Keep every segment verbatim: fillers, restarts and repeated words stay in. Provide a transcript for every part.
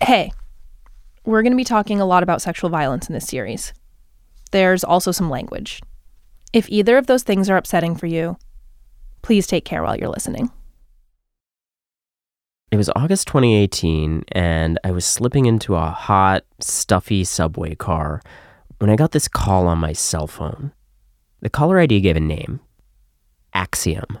Hey, we're going to be talking a lot about sexual violence in this series. There's also some language. If either of those things are upsetting for you, please take care while you're listening. It was August twenty eighteen, and I was slipping into a hot, stuffy subway car when I got this call on my cell phone. The caller I D gave a name. Axiom.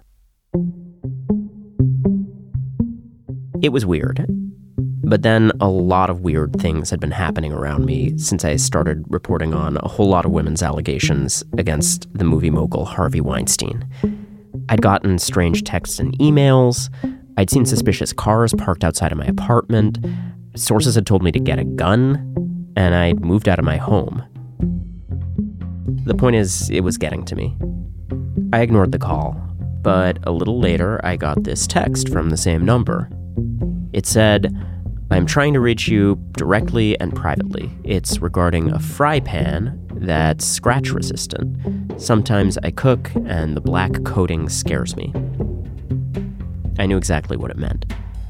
It was weird. But then a lot of weird things had been happening around me since I started reporting on a whole lot of women's allegations against the movie mogul Harvey Weinstein. I'd gotten strange texts and emails. I'd seen suspicious cars parked outside of my apartment. Sources had told me to get a gun, and I'd moved out of my home. The point is, it was getting to me. I ignored the call, but a little later I got this text from the same number. It said, "I'm trying to reach you directly and privately. It's regarding a fry pan that's scratch resistant. Sometimes I cook and the black coating scares me." I knew exactly what it meant.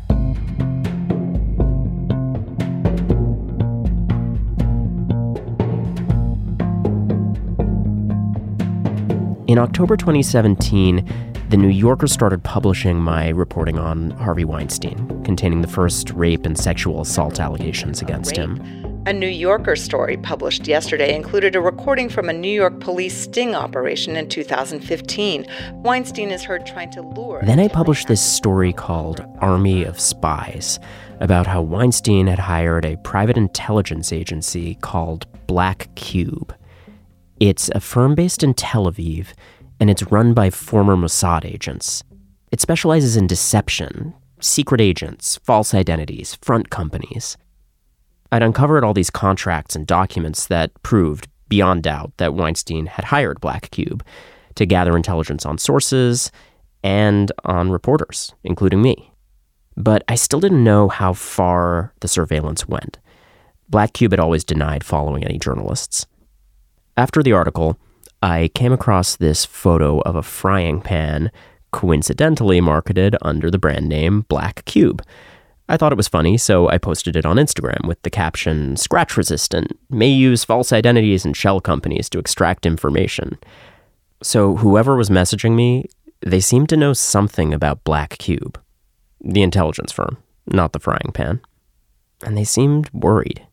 In October twenty seventeen, The New Yorker started publishing my reporting on Harvey Weinstein, containing the first rape and sexual assault allegations against him. A New Yorker story published yesterday included a recording from a New York police sting operation in two thousand fifteen. Weinstein is heard trying to lure... Then I published this story called Army of Spies, about how Weinstein had hired a private intelligence agency called Black Cube. It's a firm based in Tel Aviv, and it's run by former Mossad agents. It specializes in deception, secret agents, false identities, front companies. I'd uncovered all these contracts and documents that proved, beyond doubt, that Weinstein had hired Black Cube to gather intelligence on sources and on reporters, including me. But I still didn't know how far the surveillance went. Black Cube had always denied following any journalists. After the article, I came across this photo of a frying pan coincidentally marketed under the brand name Black Cube. I thought it was funny, so I posted it on Instagram with the caption, "Scratch resistant, may use false identities and shell companies to extract information." So whoever was messaging me, they seemed to know something about Black Cube, the intelligence firm, not the frying pan. And they seemed worried.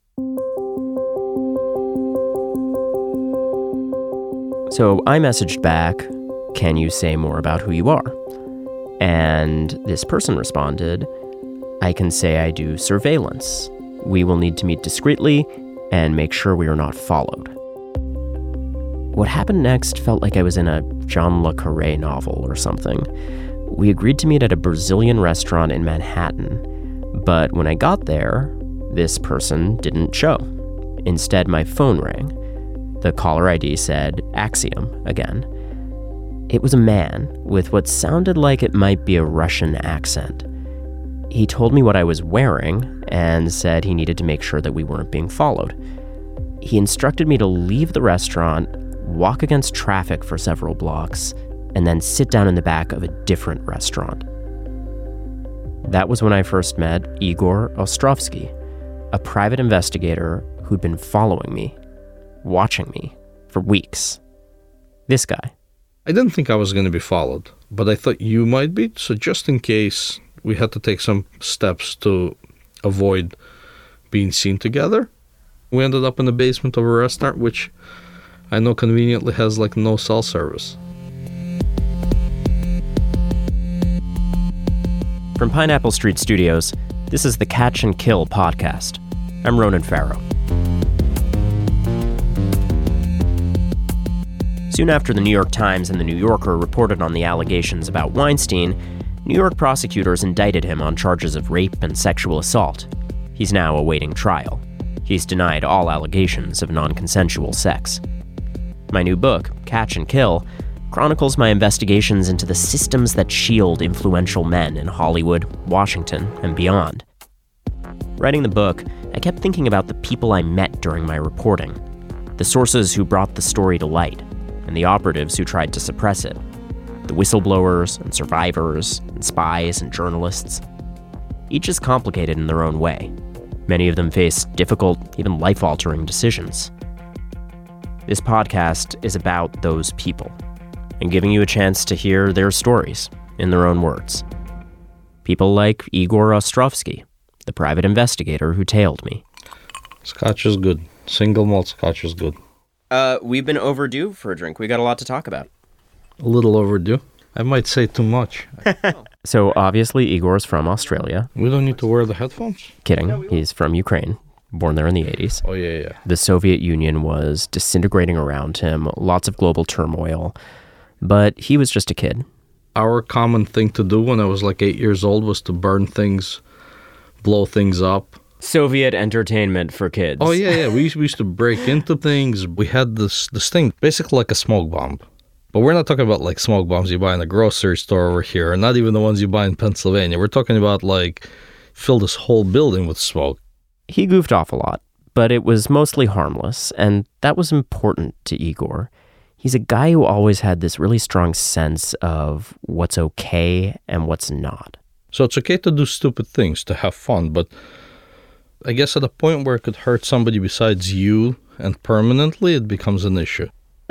So I messaged back, "Can you say more about who you are?" And this person responded, "I can say I do surveillance. We will need to meet discreetly and make sure we are not followed." What happened next felt like I was in a John le Carré novel or something. We agreed to meet at a Brazilian restaurant in Manhattan, but when I got there, this person didn't show. Instead, my phone rang. The caller I D said Axiom again. It was a man with what sounded like it might be a Russian accent. He told me what I was wearing and said he needed to make sure that we weren't being followed. He instructed me to leave the restaurant, walk against traffic for several blocks, and then sit down in the back of a different restaurant. That was when I first met Igor Ostrovsky, a private investigator who'd been following me, watching me for weeks. This guy. I didn't think I was going to be followed, but I thought you might be, so just in case we had to take some steps to avoid being seen together. We ended up in the basement of a restaurant, which I know conveniently has like no cell service. From Pineapple Street Studios, this is the Catch and Kill podcast. I'm Ronan Farrow. Soon after the New York Times and the New Yorker reported on the allegations about Weinstein, New York prosecutors indicted him on charges of rape and sexual assault. He's now awaiting trial. He's denied all allegations of non-consensual sex. My new book, Catch and Kill, chronicles my investigations into the systems that shield influential men in Hollywood, Washington, and beyond. Writing the book, I kept thinking about the people I met during my reporting, the sources who brought the story to light, and the operatives who tried to suppress it, the whistleblowers and survivors and spies and journalists. Each is complicated in their own way. Many of them face difficult, even life-altering decisions. This podcast is about those people and giving you a chance to hear their stories in their own words. People like Igor Ostrovsky, the private investigator who tailed me. Scotch is good. Single malt Scotch is good. Uh, we've been overdue for a drink. We got a lot to talk about. A little overdue. I might say too much. So obviously Igor's from Australia. We don't need to wear the headphones? Kidding. He's from Ukraine, born there in the eighties. Oh, yeah, yeah. The Soviet Union was disintegrating around him, lots of global turmoil, but he was just a kid. Our common thing to do when I was like eight years old was to burn things, blow things up. Soviet entertainment for kids. Oh, yeah, yeah. We used, we used to break into things. We had this, this thing, basically like a smoke bomb. But we're not talking about like smoke bombs you buy in a grocery store over here, and not even the ones you buy in Pennsylvania. We're talking about like fill this whole building with smoke. He goofed off a lot, but it was mostly harmless, and that was important to Igor. He's a guy who always had this really strong sense of what's okay and what's not. So it's okay to do stupid things, to have fun, but I guess at a point where it could hurt somebody besides you and permanently, it becomes an issue.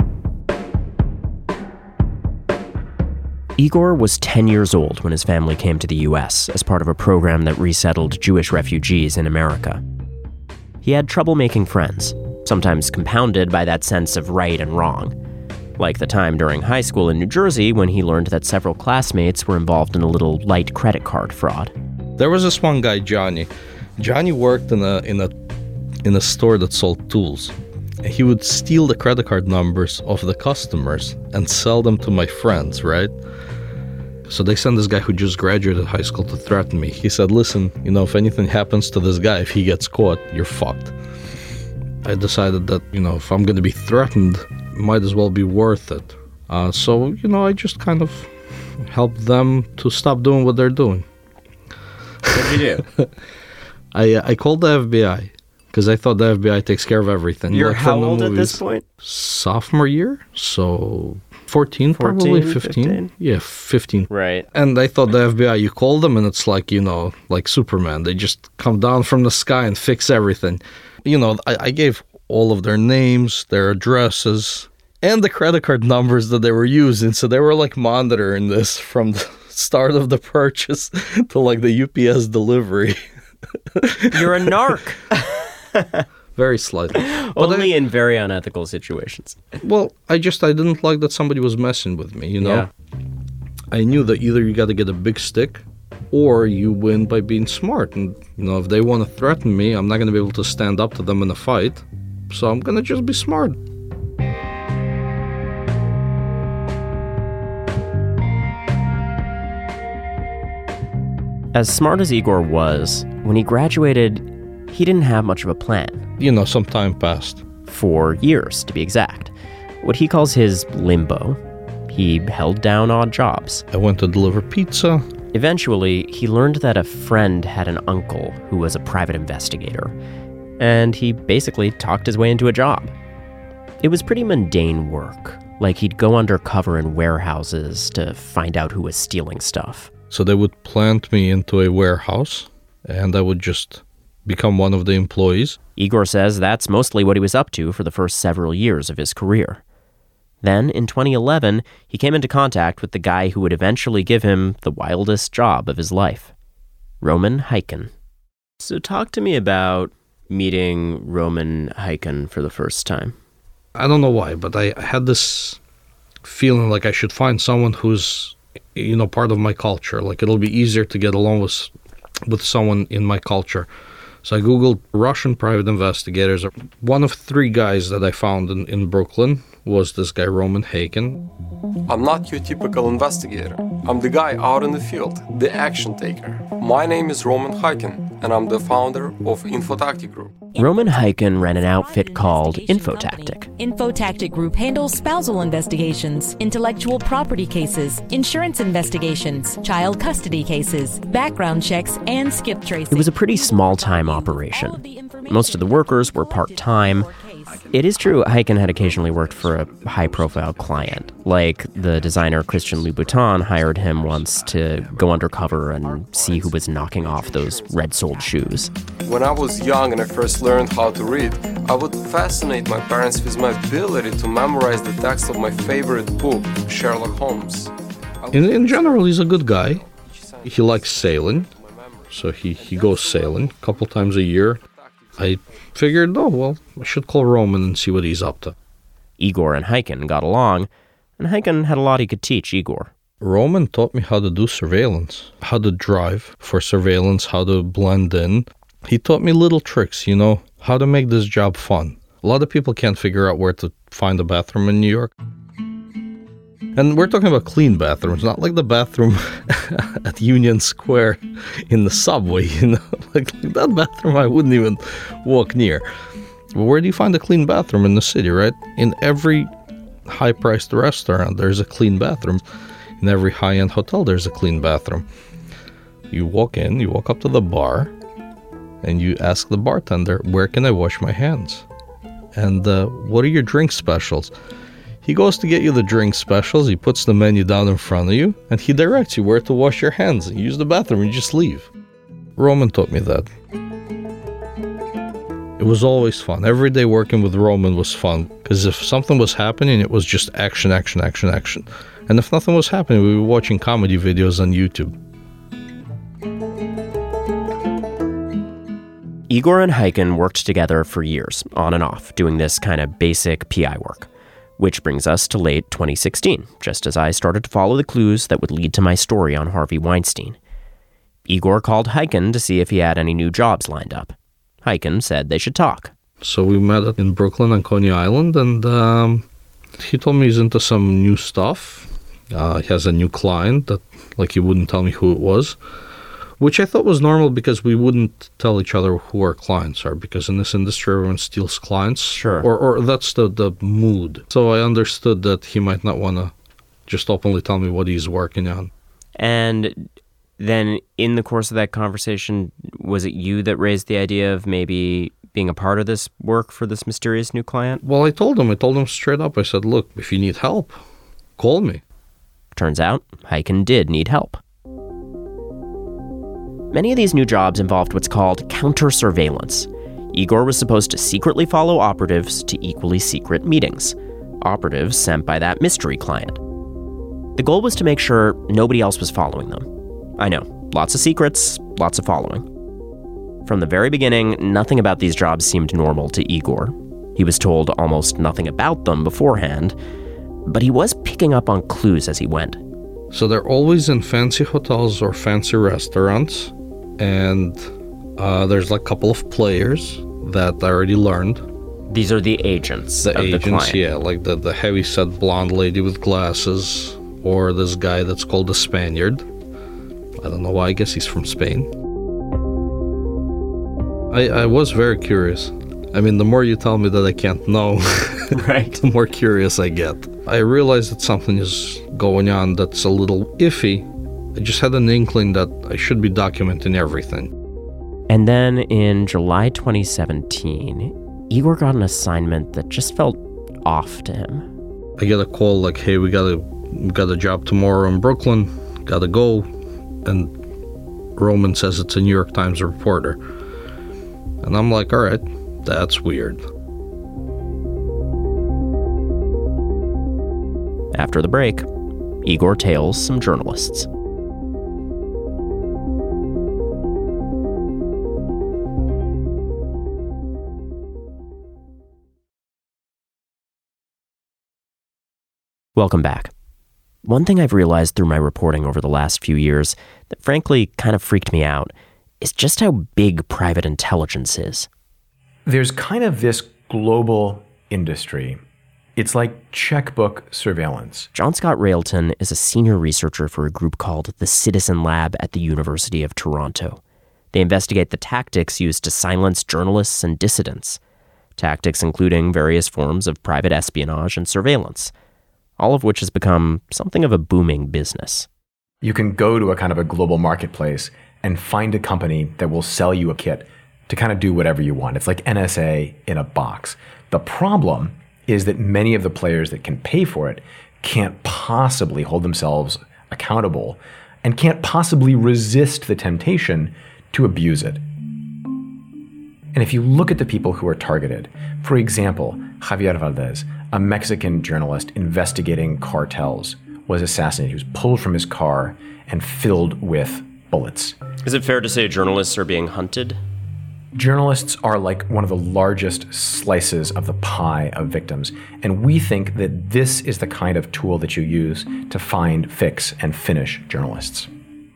Igor was ten years old when his family came to the U S as part of a program that resettled Jewish refugees in America. He had trouble making friends, sometimes compounded by that sense of right and wrong. Like the time during high school in New Jersey when he learned that several classmates were involved in a little light credit card fraud. There was this one guy, Johnny. Johnny worked in a in a in a store that sold tools. He would steal the credit card numbers of the customers and sell them to my friends, right? So they sent this guy who just graduated high school to threaten me. He said, listen, you know, if anything happens to this guy, if he gets caught, you're fucked. I decided that, you know, if I'm going to be threatened, it might as well be worth it. Uh, so, you know, I just kind of helped them to stop doing what they're doing. What did you do? I, I called the F B I. Because I thought the F B I takes care of everything. You're like how old at this point? Sophomore year, so fourteen, probably, fifteen. fifteen. Yeah, fifteen. Right. And I thought the F B I, you call them and it's like, you know, like Superman. They just come down from the sky and fix everything. You know, I, I gave all of their names, their addresses, and the credit card numbers that they were using. So they were like monitoring this from the start of the purchase to like the U P S delivery. You're a narc. Very slightly. Only I, in very unethical situations. Well, I just, I didn't like that somebody was messing with me, you know? Yeah. I knew that either you got to get a big stick or you win by being smart. And, you know, if they want to threaten me, I'm not going to be able to stand up to them in a fight. So I'm going to just be smart. As smart as Igor was, when he graduated, he didn't have much of a plan. You know, some time passed. For years, to be exact. What he calls his limbo. He held down odd jobs. I went to deliver pizza. Eventually, he learned that a friend had an uncle who was a private investigator, and he basically talked his way into a job. It was pretty mundane work, like he'd go undercover in warehouses to find out who was stealing stuff. So they would plant me into a warehouse, and I would just become one of the employees. Igor says that's mostly what he was up to for the first several years of his career. Then, in twenty eleven, he came into contact with the guy who would eventually give him the wildest job of his life, Roman Hyken. So talk to me about meeting Roman Hyken for the first time. I don't know why, but I had this feeling like I should find someone who's, you know, part of my culture. Like it'll be easier to get along with with someone in my culture. So I Googled Russian private investigators. One of three guys that I found in, in Brooklyn was this guy, Roman Hyken. I'm not your typical investigator. I'm the guy out in the field, the action taker. My name is Roman Hyken, and I'm the founder of Infotactic Group. Roman Hyken ran an outfit called Infotactic. Infotactic Group handles spousal investigations, intellectual property cases, insurance investigations, child custody cases, background checks, and skip tracing. It was a pretty small-time operation. Most of the workers were part-time. It is true Hyken had occasionally worked for a high-profile client. Like the designer Christian Louboutin hired him once to go undercover and see who was knocking off those red-soled shoes. When I was young and I first learned how to read, I would fascinate my parents with my ability to memorize the text of my favorite book, Sherlock Holmes. In, in general, he's a good guy. He likes sailing, so he, he goes sailing a couple times a year. I figured, oh, well, I should call Roman and see what he's up to. Igor and Hyken got along, and Hyken had a lot he could teach Igor. Roman taught me how to do surveillance, how to drive for surveillance, how to blend in. He taught me little tricks, you know, how to make this job fun. A lot of people can't figure out where to find a bathroom in New York. And we're talking about clean bathrooms, not like the bathroom at Union Square in the subway, you know? Like, like that bathroom I wouldn't even walk near. But where do you find a clean bathroom in the city, right? In every high-priced restaurant, there's a clean bathroom. In every high-end hotel, there's a clean bathroom. You walk in, you walk up to the bar, and you ask the bartender, where can I wash my hands? And uh, what are your drink specials? He goes to get you the drink specials, he puts the menu down in front of you, and he directs you where to wash your hands. You use the bathroom, you just leave. Roman taught me that. It was always fun. Every day working with Roman was fun, because if something was happening, it was just action, action, action, action. And if nothing was happening, we were watching comedy videos on YouTube. Igor and Hyken worked together for years, on and off, doing this kind of basic P I work. Which brings us to late twenty sixteen, just as I started to follow the clues that would lead to my story on Harvey Weinstein. Igor called Hyken to see if he had any new jobs lined up. Hyken said they should talk. So we met in Brooklyn on Coney Island, and um, he told me he's into some new stuff. Uh, he has a new client that, like, he wouldn't tell me who it was. Which I thought was normal because we wouldn't tell each other who our clients are, because in this industry everyone steals clients. Sure. Or, or that's the, the mood. So I understood that he might not want to just openly tell me what he's working on. And then in the course of that conversation, was it you that raised the idea of maybe being a part of this work for this mysterious new client? Well, I told him. I told him straight up. I said, look, if you need help, call me. Turns out, Hyken did need help. Many of these new jobs involved what's called counter-surveillance. Igor was supposed to secretly follow operatives to equally secret meetings. Operatives sent by that mystery client. The goal was to make sure nobody else was following them. I know, lots of secrets, lots of following. From the very beginning, nothing about these jobs seemed normal to Igor. He was told almost nothing about them beforehand, but he was picking up on clues as he went. So they're always in fancy hotels or fancy restaurants. And uh, there's like a couple of players that I already learned. These are the agents the of agents, the client. Yeah, like the, the heavy-set blonde lady with glasses, or this guy that's called the Spaniard. I don't know why, I guess he's from Spain. I, I was very curious. I mean, the more you tell me that I can't know, right, the more curious I get. I realize that something is going on that's a little iffy. I just had an inkling that I should be documenting everything. And then in July twenty seventeen, Igor got an assignment that just felt off to him. I get a call like, hey, we got a, we got a job tomorrow in Brooklyn, gotta go. And Roman says it's a New York Times reporter. And I'm like, all right, that's weird. After the break, Igor tails some journalists. Welcome back. One thing I've realized through my reporting over the last few years that frankly kind of freaked me out is just how big private intelligence is. There's kind of this global industry. It's like checkbook surveillance. John Scott Railton is a senior researcher for a group called the Citizen Lab at the University of Toronto. They investigate the tactics used to silence journalists and dissidents, tactics including various forms of private espionage and surveillance, all of which has become something of a booming business. You can go to a kind of a global marketplace and find a company that will sell you a kit to kind of do whatever you want. It's like N S A in a box. The problem is that many of the players that can pay for it can't possibly hold themselves accountable and can't possibly resist the temptation to abuse it. And if you look at the people who are targeted, for example, Javier Valdez, a Mexican journalist investigating cartels, was assassinated. He was pulled from his car and filled with bullets. Is it fair to say journalists are being hunted? Journalists are like one of the largest slices of the pie of victims, and we think that this is the kind of tool that you use to find, fix, and finish journalists.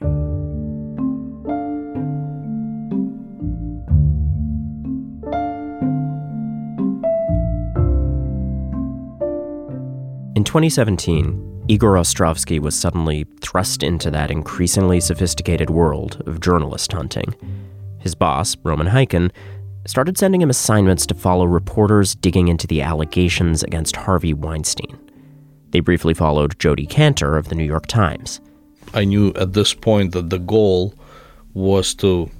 In twenty seventeen, Igor Ostrovsky was suddenly thrust into that increasingly sophisticated world of journalist hunting. His boss, Roman Heiken, started sending him assignments to follow reporters digging into the allegations against Harvey Weinstein. They briefly followed Jodi Kantor of the New York Times. I knew at this point that the goal was to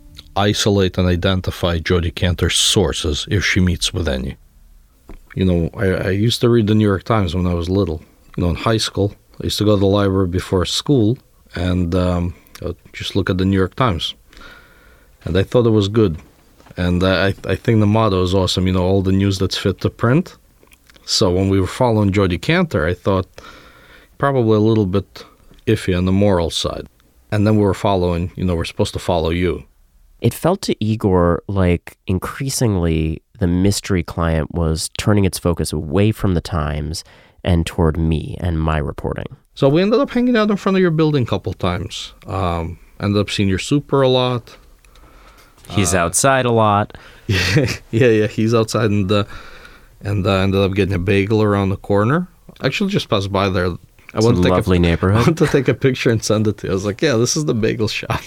isolate and identify Jodi Kantor's sources if she meets with any. You know, I, I used to read the New York Times when I was little. You know, in high school, I used to go to the library before school and um, I'd just look at the New York Times. And I thought it was good. And I, I think the motto is awesome, you know, all the news that's fit to print. So when we were following Jodi Kantor, I thought probably a little bit iffy on the moral side. And then we were following, you know, we're supposed to follow you. It felt to Igor like increasingly the mystery client was turning its focus away from the Times and toward me and my reporting. So we ended up hanging out in front of your building a couple times. Um, ended up seeing your super a lot. He's uh, outside a lot. Yeah, yeah, yeah. He's outside and uh, and uh, ended up getting a bagel around the corner. Actually, just passed by there. I it's went a to lovely take a, neighborhood. I went to take a picture and send it to you. I was like, yeah, this is the bagel shop.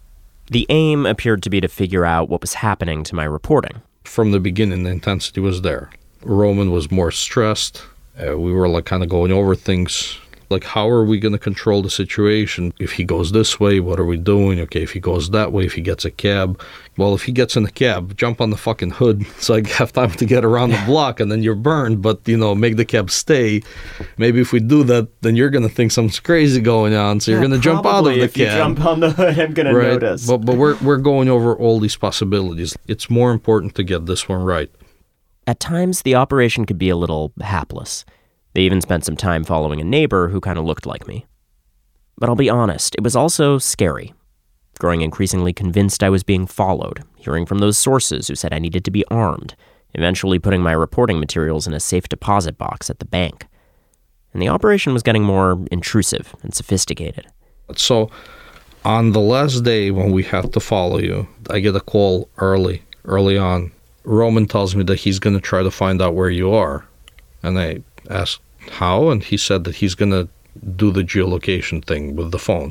The aim appeared to be to figure out what was happening to my reporting. From the beginning, the intensity was there. Roman was more stressed. Uh, we were like kind of going over things. Like, how are we going to control the situation? If he goes this way, what are we doing? Okay, if he goes that way, if he gets a cab. Well, if he gets in a cab, jump on the fucking hood so I have time to get around the block and then you're burned. But, you know, make the cab stay. Maybe if we do that, then you're going to think something's crazy going on. So yeah, you're going to jump out of the if cab. If you jump on the hood, I'm going right? to notice. But, but we're, we're going over all these possibilities. It's more important to get this one right. At times, the operation could be a little hapless. They even spent some time following a neighbor who kind of looked like me. But I'll be honest, it was also scary. Growing increasingly convinced I was being followed, hearing from those sources who said I needed to be armed, eventually putting my reporting materials in a safe deposit box at the bank. And the operation was getting more intrusive and sophisticated. So on the last day when we had to follow you, I get a call early, early on. Roman tells me that he's going to try to find out where you are. And I asked how, and he said that he's going to do the geolocation thing with the phone.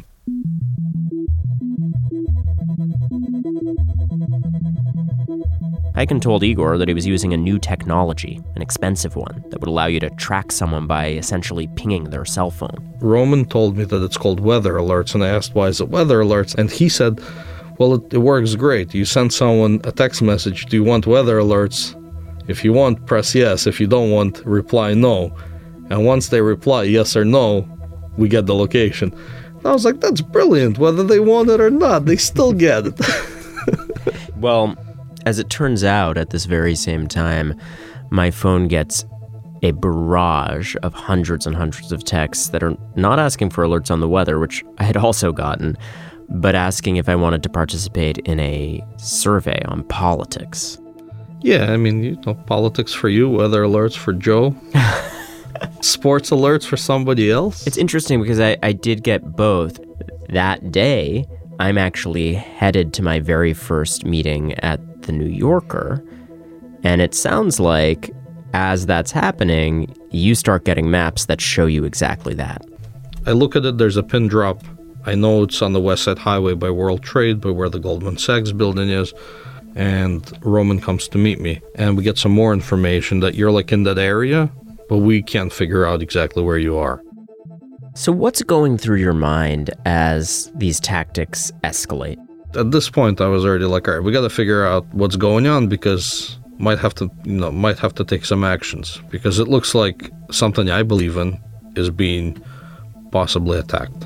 Heiken told Igor that he was using a new technology, an expensive one, that would allow you to track someone by essentially pinging their cell phone. Roman told me that it's called weather alerts, and I asked why is it weather alerts, and he said, well, it, it works great. You send someone a text message, do you want weather alerts? If you want, press yes. If you don't want, reply no. And once they reply yes or no, we get the location. And I was like, that's brilliant. Whether they want it or not, they still get it. Well, as it turns out, at this very same time, my phone gets a barrage of hundreds and hundreds of texts that are not asking for alerts on the weather, which I had also gotten, but asking if I wanted to participate in a survey on politics. Yeah, I mean, you know, politics for you, weather alerts for Joe, sports alerts for somebody else. It's interesting because I, I did get both. That day, I'm actually headed to my very first meeting at The New Yorker, and it sounds like as that's happening, you start getting maps that show you exactly that. I look at it, there's a pin drop. I know it's on the West Side Highway by World Trade, by where the Goldman Sachs building is. And Roman comes to meet me, and we get some more information that you're like in that area, but we can't figure out exactly where you are. So what's going through your mind as these tactics escalate? At this point, I was already like, all right, we got to figure out what's going on because might have to, you know, might have to take some actions because it looks like something I believe in is being possibly attacked.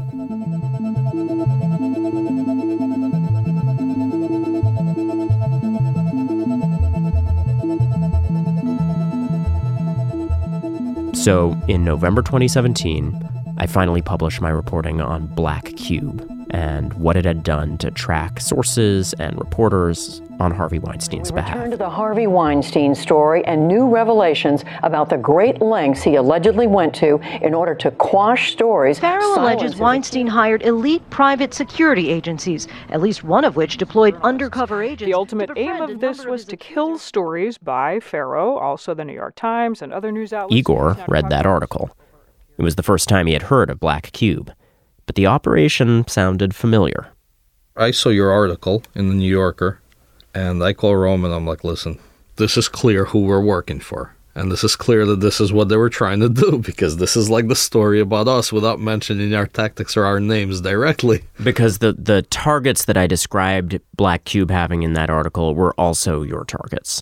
So in November twenty seventeen, I finally published my reporting on Black Cube and what it had done to track sources and reporters on Harvey Weinstein's we behalf. Return to the Harvey Weinstein story and new revelations about the great lengths he allegedly went to in order to quash stories. Farrow alleges Weinstein hired elite private security agencies, at least one of which deployed undercover agents. The ultimate aim of this was to kill stories by Farrow, also the New York Times and other news outlets. Igor read that article. It was the first time he had heard of Black Cube, but the operation sounded familiar. I saw your article in the New Yorker, and I call Roman. I'm like, listen, this is clear who we're working for. And this is clear that this is what they were trying to do, because this is like the story about us without mentioning our tactics or our names directly. Because the, the targets that I described Black Cube having in that article were also your targets.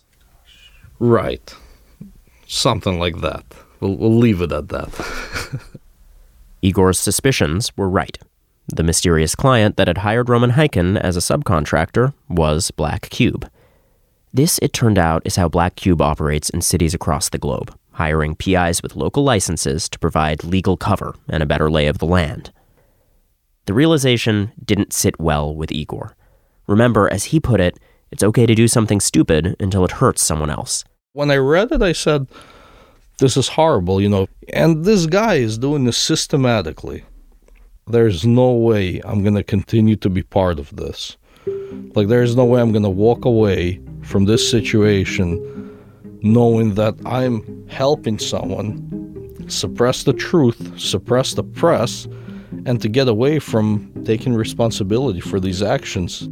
Right. Something like that. We'll, we'll leave it at that. Igor's suspicions were right. The mysterious client that had hired Roman Hyken as a subcontractor was Black Cube. This, it turned out, is how Black Cube operates in cities across the globe, hiring P Is with local licenses to provide legal cover and a better lay of the land. The realization didn't sit well with Igor. Remember, as he put it, it's okay to do something stupid until it hurts someone else. When I read it, I said, this is horrible, you know, and this guy is doing this systematically. There's no way I'm going to continue to be part of this. Like, there's no way I'm going to walk away from this situation knowing that I'm helping someone suppress the truth, suppress the press, and to get away from taking responsibility for these actions.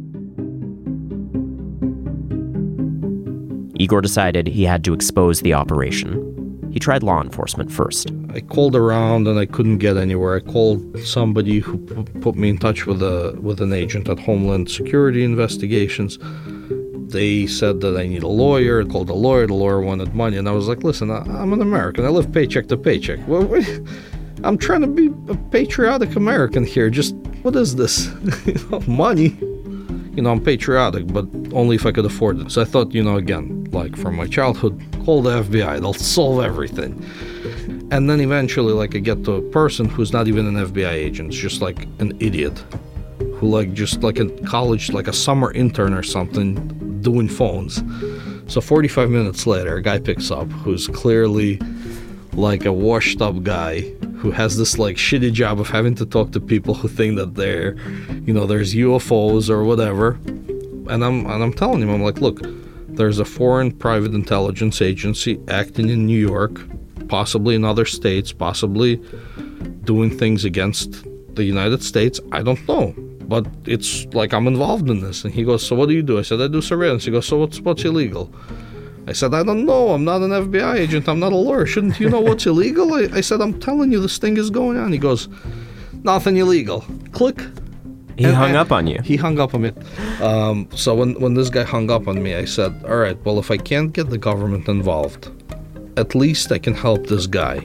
Igor decided he had to expose the operation. He tried law enforcement first. I called around and I couldn't get anywhere. I called somebody who p- put me in touch with a with an agent at Homeland Security Investigations. They said that I need a lawyer. I called a lawyer. The lawyer wanted money. And I was like, listen, I, I'm an American. I live paycheck to paycheck. Well, I'm trying to be a patriotic American here. Just, what is this? You know, money. You know, I'm patriotic, but only if I could afford it. So I thought, you know, again, like from my childhood, call the F B I. They'll solve everything. And then eventually, like, I get to a person who's not even an F B I agent. It's just like an idiot who, like, just like in college, like a summer intern or something, doing phones. So forty-five minutes later, a guy picks up who's clearly like a washed up guy who has this like shitty job of having to talk to people who think that they're, you know, there's U F Os or whatever. And I'm and I'm telling him, I'm like, look, there's a foreign private intelligence agency acting in New York, possibly in other states, possibly doing things against the United States. I don't know. But it's like I'm involved in this. And he goes, so what do you do? I said, I do surveillance. He goes, so what's what's illegal? I said, I don't know. I'm not an F B I agent. I'm not a lawyer. Shouldn't you know what's illegal? I, I said, I'm telling you, this thing is going on. He goes, nothing illegal. Click. He and hung I, up on you. He hung up on me. Um, so when, when this guy hung up on me, I said, all right, well, if I can't get the government involved, at least I can help this guy.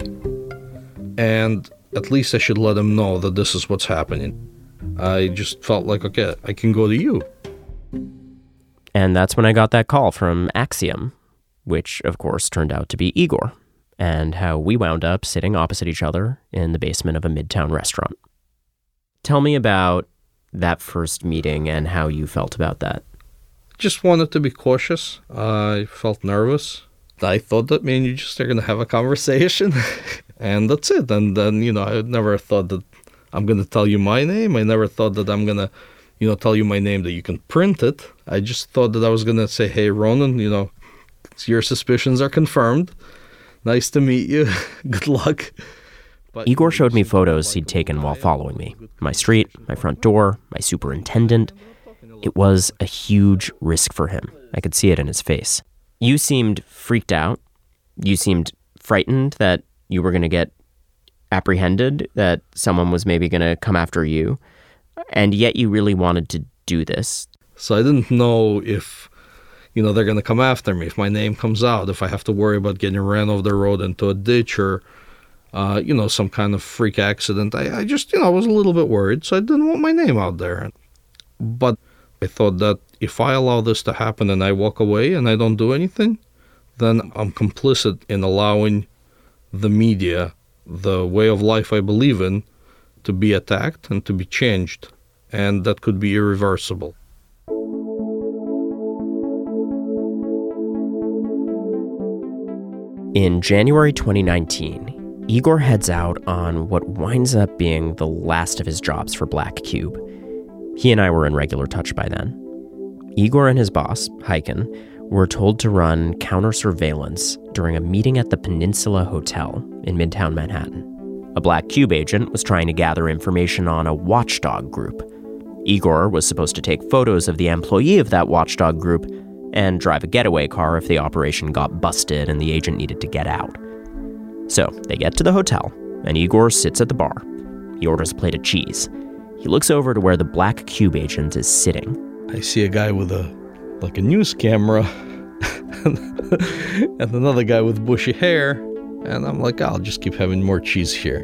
And at least I should let him know that this is what's happening. I just felt like, okay, I can go to you. And that's when I got that call from Axiom, which, of course, turned out to be Igor, and how we wound up sitting opposite each other in the basement of a Midtown restaurant. Tell me about that first meeting and how you felt about that. Just wanted to be cautious. I felt nervous. I thought that me and you just are going to have a conversation, and that's it. And then, you know, I never thought that I'm going to tell you my name. I never thought that I'm going to, you know, tell you my name that you can print it. I just thought that I was going to say, hey, Ronan, you know, your suspicions are confirmed. Nice to meet you. Good luck. But Igor showed me photos he'd taken while following me. My street, my front door, my superintendent. It was a huge risk for him. I could see it in his face. You seemed freaked out. You seemed frightened that you were going to get apprehended, that someone was maybe going to come after you. And yet you really wanted to do this. So I didn't know if, you know, they're going to come after me, if my name comes out, if I have to worry about getting ran off the road into a ditch or, uh, you know, some kind of freak accident. I, I just, you know, I was a little bit worried, so I didn't want my name out there. But I thought that if I allow this to happen and I walk away and I don't do anything, then I'm complicit in allowing the media, the way of life I believe in, to be attacked and to be changed. And that could be irreversible. In January twenty nineteen, Igor heads out on what winds up being the last of his jobs for Black Cube. He and I were in regular touch by then. Igor and his boss, Heiken, were told to run counter-surveillance during a meeting at the Peninsula Hotel in Midtown Manhattan. A Black Cube agent was trying to gather information on a watchdog group. Igor was supposed to take photos of the employee of that watchdog group and drive a getaway car if the operation got busted and the agent needed to get out. So they get to the hotel, and Igor sits at the bar. He orders a plate of cheese. He looks over to where the Black Cube agent is sitting. I see a guy with a, like a news camera, and another guy with bushy hair, and I'm like, I'll just keep having more cheese here.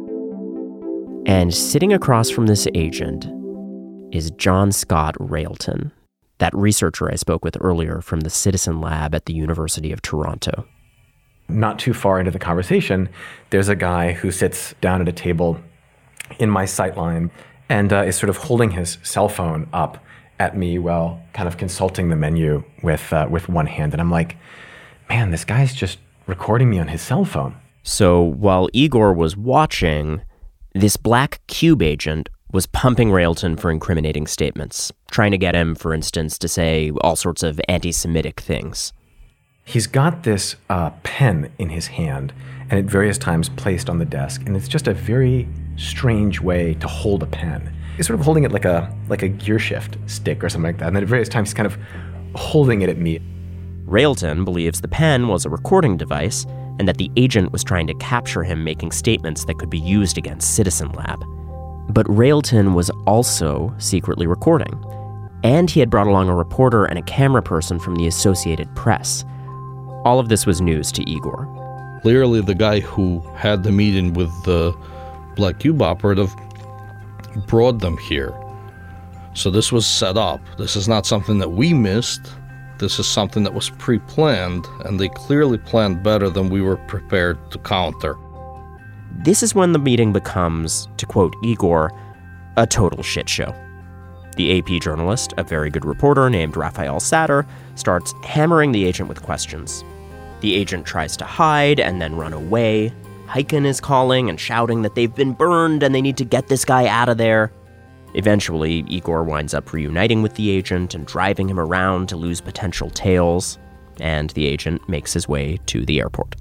And sitting across from this agent is John Scott Railton, that researcher I spoke with earlier from the Citizen Lab at the University of Toronto. Not too far into the conversation, there's a guy who sits down at a table in my sightline and uh, is sort of holding his cell phone up at me while kind of consulting the menu with uh, with one hand. And I'm like, man, this guy's just recording me on his cell phone. So while Igor was watching, this Black Cube agent was pumping Railton for incriminating statements, trying to get him, for instance, to say all sorts of anti-Semitic things. He's got this uh, pen in his hand, and at various times placed on the desk, and it's just a very strange way to hold a pen. He's sort of holding it like a like a gear shift stick or something like that, and then at various times he's kind of holding it at me. Railton believes the pen was a recording device, and that the agent was trying to capture him making statements that could be used against Citizen Lab. But Railton was also secretly recording, and he had brought along a reporter and a camera person from the Associated Press. All of this was news to Igor. Clearly the guy who had the meeting with the Black Cube operative brought them here. So this was set up. This is not something that we missed. This is something that was pre-planned, and they clearly planned better than we were prepared to counter. This is when the meeting becomes, to quote Igor, a total shit show. The A P journalist, a very good reporter named Raphael Satter, starts hammering the agent with questions. The agent tries to hide and then run away. Heiken is calling and shouting that they've been burned and they need to get this guy out of there. Eventually, Igor winds up reuniting with the agent and driving him around to lose potential tails, and the agent makes his way to the airport.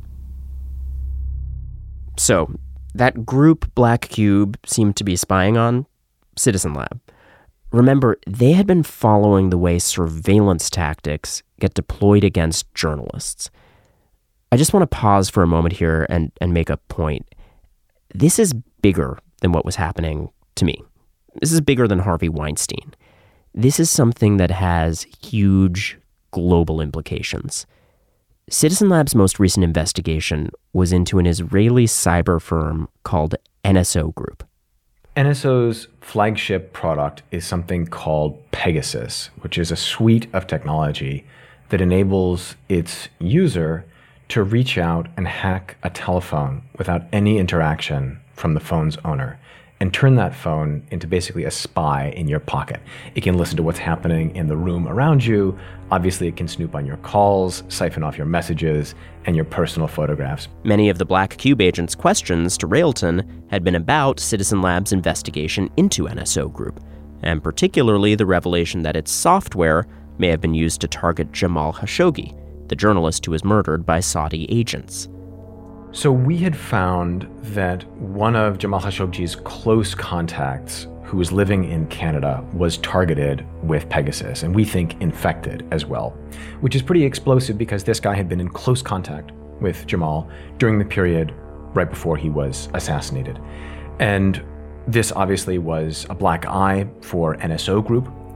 So, that group Black Cube seemed to be spying on Citizen Lab. Remember, they had been following the way surveillance tactics get deployed against journalists. I just want to pause for a moment here and, and make a point. This is bigger than what was happening to me. This is bigger than Harvey Weinstein. This is something that has huge global implications. Citizen Lab's most recent investigation was into an Israeli cyber firm called N S O Group. N S O's flagship product is something called Pegasus, which is a suite of technology that enables its user to reach out and hack a telephone without any interaction from the phone's owner and turn that phone into basically a spy in your pocket. It can listen to what's happening in the room around you. Obviously, it can snoop on your calls, siphon off your messages, and your personal photographs. Many of the Black Cube agents' questions to Railton had been about Citizen Lab's investigation into N S O Group, and particularly the revelation that its software may have been used to target Jamal Khashoggi, the journalist who was murdered by Saudi agents. So we had found that one of Jamal Khashoggi's close contacts, who was living in Canada, was targeted with Pegasus, and we think infected as well, which is pretty explosive because this guy had been in close contact with Jamal during the period right before he was assassinated. And this obviously was a black eye for N S O Group,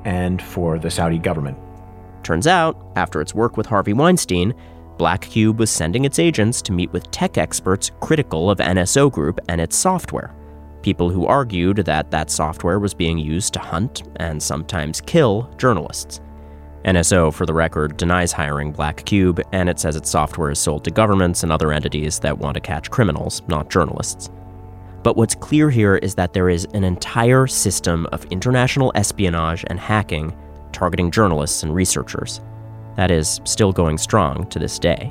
and for the Saudi government. Turns out, after its work with Harvey Weinstein, Black Cube was sending its agents to meet with tech experts critical of N S O Group and its software. People who argued that that software was being used to hunt and sometimes kill journalists. N S O, for the record, denies hiring Black Cube, and it says its software is sold to governments and other entities that want to catch criminals, not journalists. But what's clear here is that there is an entire system of international espionage and hacking targeting journalists and researchers. That is still going strong to this day.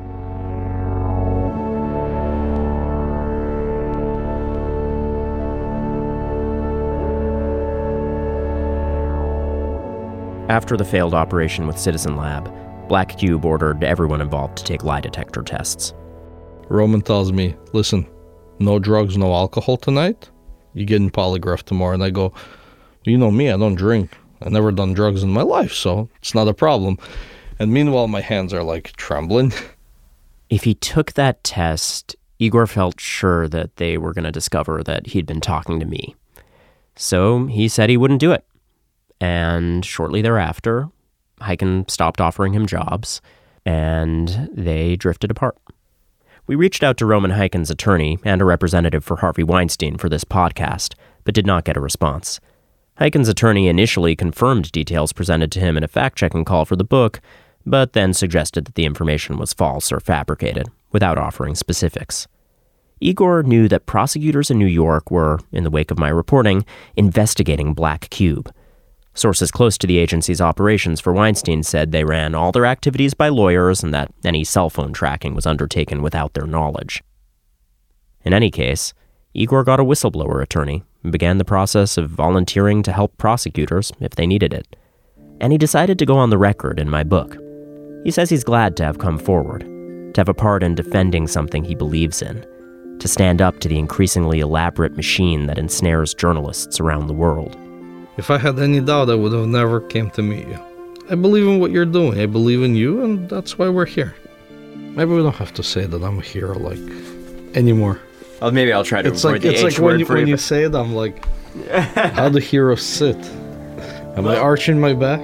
After the failed operation with Citizen Lab, Black Cube ordered everyone involved to take lie detector tests. Roman tells me, listen, no drugs, no alcohol tonight. You get in polygraph tomorrow. And I go, well, you know me, I don't drink. I've never done drugs in my life, so it's not a problem. And meanwhile, my hands are like trembling. If he took that test, Igor felt sure that they were going to discover that he'd been talking to me. So he said he wouldn't do it. And shortly thereafter, Hyken stopped offering him jobs, and they drifted apart. We reached out to Roman Hyken's attorney and a representative for Harvey Weinstein for this podcast, but did not get a response. Hyken's attorney initially confirmed details presented to him in a fact-checking call for the book, but then suggested that the information was false or fabricated, without offering specifics. Igor knew that prosecutors in New York were, in the wake of my reporting, investigating Black Cube. Sources close to the agency's operations for Weinstein said they ran all their activities by lawyers and that any cell phone tracking was undertaken without their knowledge. In any case, Igor got a whistleblower attorney and began the process of volunteering to help prosecutors if they needed it. And he decided to go on the record in my book. He says he's glad to have come forward, to have a part in defending something he believes in, to stand up to the increasingly elaborate machine that ensnares journalists around the world. If I had any doubt, I would have never came to meet you. I believe in what you're doing. I believe in you, and that's why we're here. Maybe we don't have to say that I'm a hero, like, anymore. Oh, maybe I'll try to it's avoid like, the It's H like word when, you, for when you, you say it, I'm like, how do heroes sit? Am I arching my back?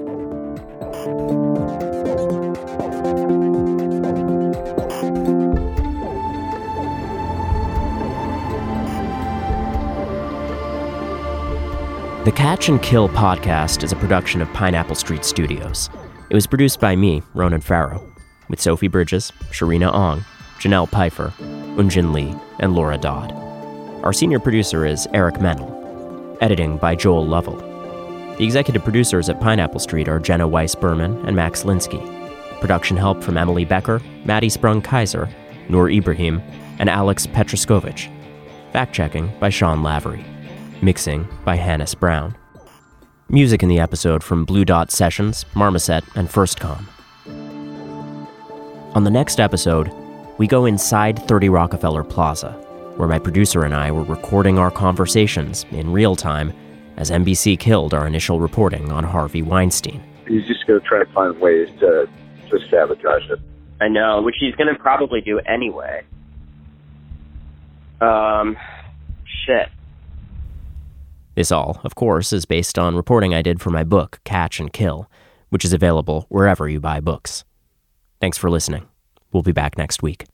The Catch and Kill podcast is a production of Pineapple Street Studios. It was produced by me, Ronan Farrow, with Sophie Bridges, Sharina Ong, Janelle Pfeiffer, Unjin Lee, and Laura Dodd. Our senior producer is Eric Mennel. Editing by Joel Lovell. The executive producers at Pineapple Street are Jenna Weiss-Berman and Max Linsky. Production help from Emily Becker, Maddie Sprung-Kaiser, Noor Ibrahim, and Alex Petroskovich. Fact-checking by Sean Lavery. Mixing by Hannes Brown. Music in the episode from Blue Dot Sessions, Marmoset, and FirstCom. On the next episode, we go inside thirty Rockefeller Plaza, where my producer and I were recording our conversations in real time as N B C killed our initial reporting on Harvey Weinstein. He's just going to try to find ways to, to sabotage it. I know, which he's going to probably do anyway. Um, shit. This all, of course, is based on reporting I did for my book, Catch and Kill, which is available wherever you buy books. Thanks for listening. We'll be back next week.